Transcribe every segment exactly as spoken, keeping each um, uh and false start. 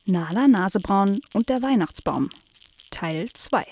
Nala Nasebraun und der Weihnachtsbaum Teil zwei.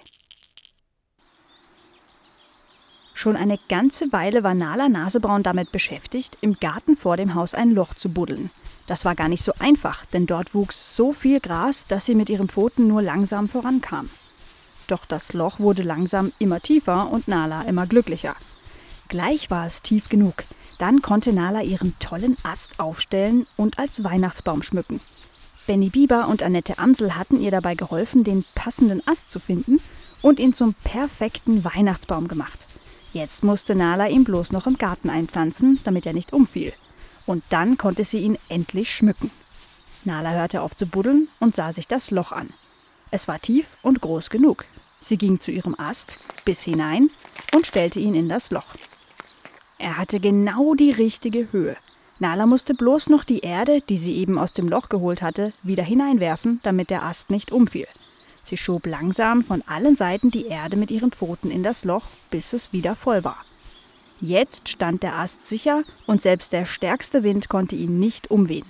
Schon eine ganze Weile war Nala Nasebraun damit beschäftigt, im Garten vor dem Haus ein Loch zu buddeln. Das war gar nicht so einfach, denn dort wuchs so viel Gras, dass sie mit ihren Pfoten nur langsam vorankam. Doch das Loch wurde langsam immer tiefer und Nala immer glücklicher. Gleich war es tief genug. Dann konnte Nala ihren tollen Ast aufstellen und als Weihnachtsbaum schmücken. Benny Biber und Annette Amsel hatten ihr dabei geholfen, den passenden Ast zu finden und ihn zum perfekten Weihnachtsbaum gemacht. Jetzt musste Nala ihn bloß noch im Garten einpflanzen, damit er nicht umfiel. Und dann konnte sie ihn endlich schmücken. Nala hörte auf zu buddeln und sah sich das Loch an. Es war tief und groß genug. Sie ging zu ihrem Ast, biss hinein und stellte ihn in das Loch. Er hatte genau die richtige Höhe. Nala musste bloß noch die Erde, die sie eben aus dem Loch geholt hatte, wieder hineinwerfen, damit der Ast nicht umfiel. Sie schob langsam von allen Seiten die Erde mit ihren Pfoten in das Loch, bis es wieder voll war. Jetzt stand der Ast sicher und selbst der stärkste Wind konnte ihn nicht umwehen.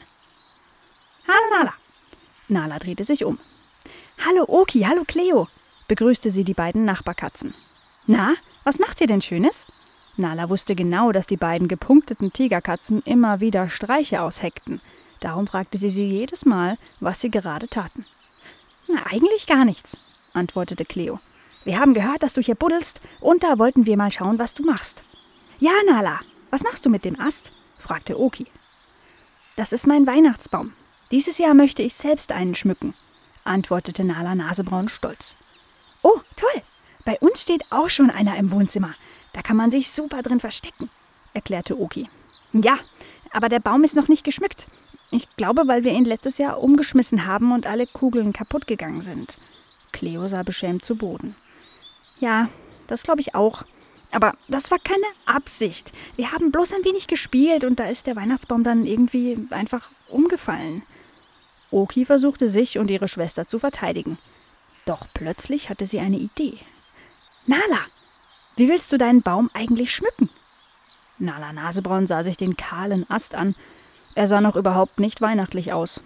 »Hallo Nala!« Nala drehte sich um. »Hallo Oki, hallo Cleo«, begrüßte sie die beiden Nachbarkatzen. »Na, was macht ihr denn Schönes?« Nala wusste genau, dass die beiden gepunkteten Tigerkatzen immer wieder Streiche ausheckten. Darum fragte sie sie jedes Mal, was sie gerade taten. »Na, eigentlich gar nichts«, antwortete Cleo. »Wir haben gehört, dass du hier buddelst, und da wollten wir mal schauen, was du machst.« »Ja, Nala, was machst du mit dem Ast?« fragte Oki. »Das ist mein Weihnachtsbaum. Dieses Jahr möchte ich selbst einen schmücken«, antwortete Nala Nasebraun stolz. »Oh, toll! Bei uns steht auch schon einer im Wohnzimmer. Da kann man sich super drin verstecken«, erklärte Oki. »Ja, aber der Baum ist noch nicht geschmückt. Ich glaube, weil wir ihn letztes Jahr umgeschmissen haben und alle Kugeln kaputt gegangen sind.« Cleo sah beschämt zu Boden. »Ja, das glaube ich auch. Aber das war keine Absicht. Wir haben bloß ein wenig gespielt und da ist der Weihnachtsbaum dann irgendwie einfach umgefallen.« Oki versuchte sich und ihre Schwester zu verteidigen. Doch plötzlich hatte sie eine Idee. »Nala, wie willst du deinen Baum eigentlich schmücken?« Nala Nasebraun sah sich den kahlen Ast an. Er sah noch überhaupt nicht weihnachtlich aus.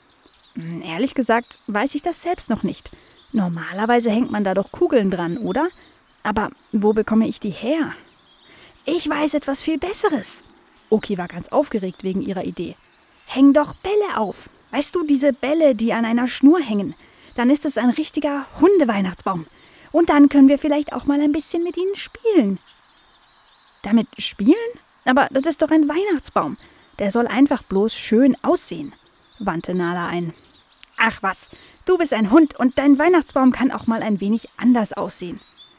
Hm, ehrlich gesagt weiß ich das selbst noch nicht. Normalerweise hängt man da doch Kugeln dran, oder? Aber wo bekomme ich die her? »Ich weiß etwas viel Besseres.« Oki war ganz aufgeregt wegen ihrer Idee. »Häng doch Bälle auf. Weißt du, diese Bälle, die an einer Schnur hängen? Dann ist es ein richtiger Hundeweihnachtsbaum. Und dann können wir vielleicht auch mal ein bisschen mit ihnen spielen.« »Damit spielen? Aber das ist doch ein Weihnachtsbaum. Der soll einfach bloß schön aussehen«, wandte Nala ein. »Ach was, du bist ein Hund und dein Weihnachtsbaum kann auch mal ein wenig anders aussehen.«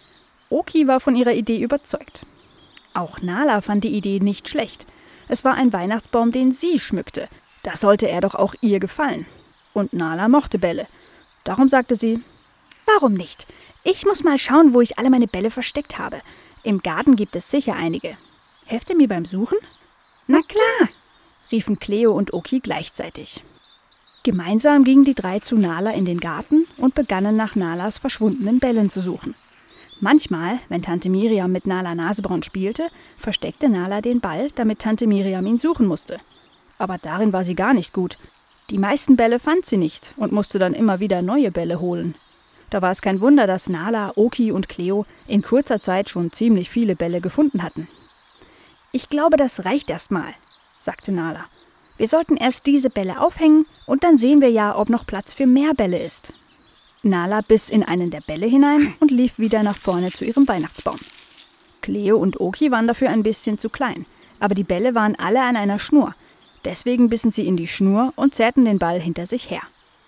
Oki war von ihrer Idee überzeugt. Auch Nala fand die Idee nicht schlecht. Es war ein Weihnachtsbaum, den sie schmückte. Da sollte er doch auch ihr gefallen. Und Nala mochte Bälle. Darum sagte sie, »Warum nicht? Ich muss mal schauen, wo ich alle meine Bälle versteckt habe. Im Garten gibt es sicher einige. Helft ihr mir beim Suchen?« »Na klar«, riefen Cleo und Oki gleichzeitig. Gemeinsam gingen die drei zu Nala in den Garten und begannen nach Nalas verschwundenen Bällen zu suchen. Manchmal, wenn Tante Miriam mit Nala Nasebraun spielte, versteckte Nala den Ball, damit Tante Miriam ihn suchen musste. Aber darin war sie gar nicht gut. Die meisten Bälle fand sie nicht und musste dann immer wieder neue Bälle holen. Da war es kein Wunder, dass Nala, Oki und Cleo in kurzer Zeit schon ziemlich viele Bälle gefunden hatten. »Ich glaube, das reicht erst mal«, sagte Nala. »Wir sollten erst diese Bälle aufhängen und dann sehen wir ja, ob noch Platz für mehr Bälle ist.« Nala biss in einen der Bälle hinein und lief wieder nach vorne zu ihrem Weihnachtsbaum. Cleo und Oki waren dafür ein bisschen zu klein, aber die Bälle waren alle an einer Schnur. Deswegen bissen sie in die Schnur und zerrten den Ball hinter sich her.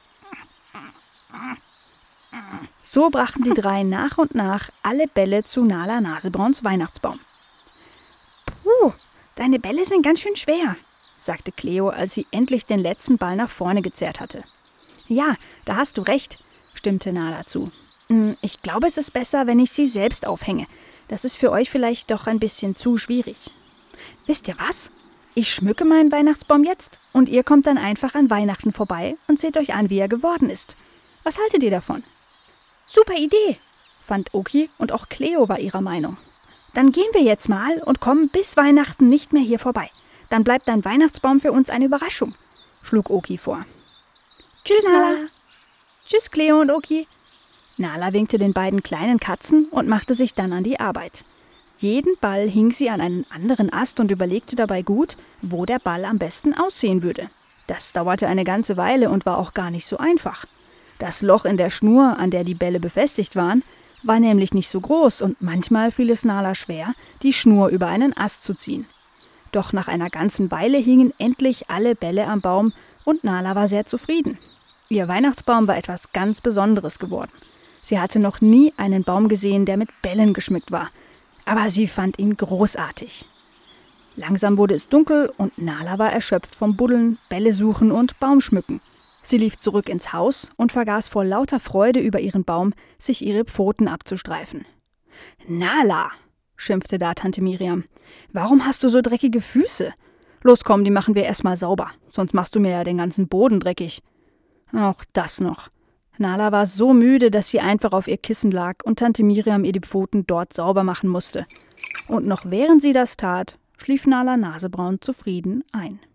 So brachten die drei nach und nach alle Bälle zu Nala Nasebrauns Weihnachtsbaum. »Puh, deine Bälle sind ganz schön schwer«, sagte Cleo, als sie endlich den letzten Ball nach vorne gezerrt hatte. »Ja, da hast du recht«, stimmte Nala zu. »Ich glaube, es ist besser, wenn ich sie selbst aufhänge. Das ist für euch vielleicht doch ein bisschen zu schwierig. Wisst ihr was? Ich schmücke meinen Weihnachtsbaum jetzt und ihr kommt dann einfach an Weihnachten vorbei und seht euch an, wie er geworden ist. Was haltet ihr davon?« »Super Idee«, fand Oki und auch Cleo war ihrer Meinung. »Dann gehen wir jetzt mal und kommen bis Weihnachten nicht mehr hier vorbei. Dann bleibt dein Weihnachtsbaum für uns eine Überraschung«, schlug Oki vor. Tschüss, Nala. Tschüss, Cleo und Oki. Nala winkte den beiden kleinen Katzen und machte sich dann an die Arbeit. Jeden Ball hing sie an einen anderen Ast und überlegte dabei gut, wo der Ball am besten aussehen würde. Das dauerte eine ganze Weile und war auch gar nicht so einfach. Das Loch in der Schnur, an der die Bälle befestigt waren, war nämlich nicht so groß und manchmal fiel es Nala schwer, die Schnur über einen Ast zu ziehen. Doch nach einer ganzen Weile hingen endlich alle Bälle am Baum und Nala war sehr zufrieden. Ihr Weihnachtsbaum war etwas ganz Besonderes geworden. Sie hatte noch nie einen Baum gesehen, der mit Bällen geschmückt war, aber sie fand ihn großartig. Langsam wurde es dunkel und Nala war erschöpft vom Buddeln, Bälle suchen und Baumschmücken. Sie lief zurück ins Haus und vergaß vor lauter Freude über ihren Baum, sich ihre Pfoten abzustreifen. »Nala«, schimpfte da Tante Miriam, »warum hast du so dreckige Füße? Los komm, die machen wir erstmal sauber, sonst machst du mir ja den ganzen Boden dreckig.« Auch das noch. Nala war so müde, dass sie einfach auf ihr Kissen lag und Tante Miriam ihr die Pfoten dort sauber machen musste. Und noch während sie das tat, schlief Nala Nasebraun zufrieden ein.